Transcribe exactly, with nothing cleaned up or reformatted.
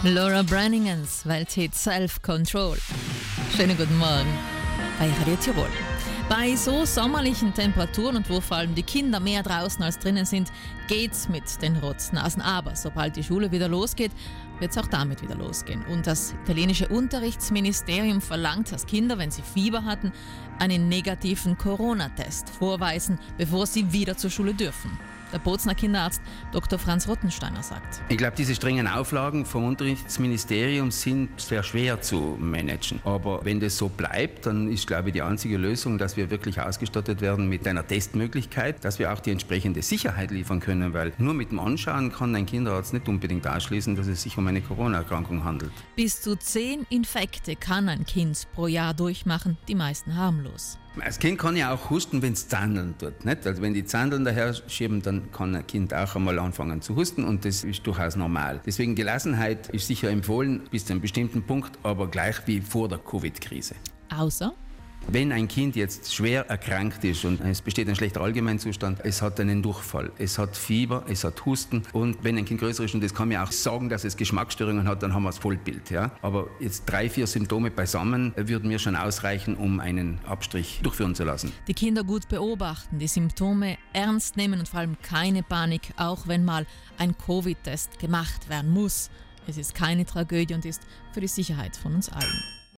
Laura Branningans Welthit Self-Control. Schönen guten Morgen bei Radio Tirol. Bei so sommerlichen Temperaturen und wo vor allem die Kinder mehr draußen als drinnen sind, geht's mit den Rotznasen. Aber sobald die Schule wieder losgeht, wird es auch damit wieder losgehen. Und das italienische Unterrichtsministerium verlangt, dass Kinder, wenn sie Fieber hatten, einen negativen Corona-Test vorweisen, bevor sie wieder zur Schule dürfen. Der Bozner Kinderarzt Doktor Franz Rottensteiner sagt: Ich glaube, diese strengen Auflagen vom Unterrichtsministerium sind sehr schwer zu managen. Aber wenn das so bleibt, dann ist, glaube ich, die einzige Lösung, dass wir wirklich ausgestattet werden mit einer Testmöglichkeit, dass wir auch die entsprechende Sicherheit liefern können, weil nur mit dem Anschauen kann ein Kinderarzt nicht unbedingt ausschließen, dass es sich um eine Corona-Erkrankung handelt. Bis zu zehn Infekte kann ein Kind pro Jahr durchmachen, die meisten harmlos. Das Kind kann ja auch husten, wenn es zandeln tut. Nicht? Also wenn die Zandeln daher schieben, dann kann ein Kind auch einmal anfangen zu husten und das ist durchaus normal. Deswegen Gelassenheit ist sicher empfohlen bis zu einem bestimmten Punkt, aber gleich wie vor der Covid-Krise. Außer? Wenn ein Kind jetzt schwer erkrankt ist und es besteht ein schlechter Allgemeinzustand, es hat einen Durchfall, es hat Fieber, es hat Husten und wenn ein Kind größer ist, und das kann mir auch sagen, dass es Geschmacksstörungen hat, dann haben wir das Vollbild. Ja? Aber jetzt drei, vier Symptome beisammen würden mir schon ausreichen, um einen Abstrich durchführen zu lassen. Die Kinder gut beobachten, die Symptome ernst nehmen und vor allem keine Panik, auch wenn mal ein Covid-Test gemacht werden muss. Es ist keine Tragödie und ist für die Sicherheit von uns allen.